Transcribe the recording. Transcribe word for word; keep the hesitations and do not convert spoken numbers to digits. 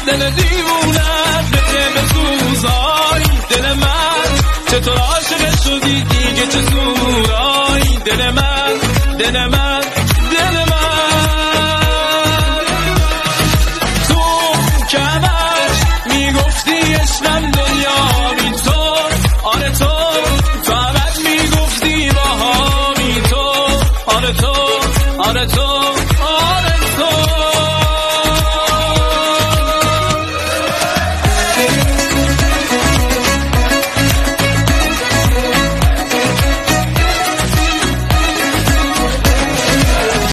دل دیوونه بده بسوزای دل من چطور عاشق شدی دیگه چه زورای دل من دل من دل من تو که همش میگفتی عشقم دنیا بی تو آره تو تو همش میگفتی با ها بی تو آره تو آره تو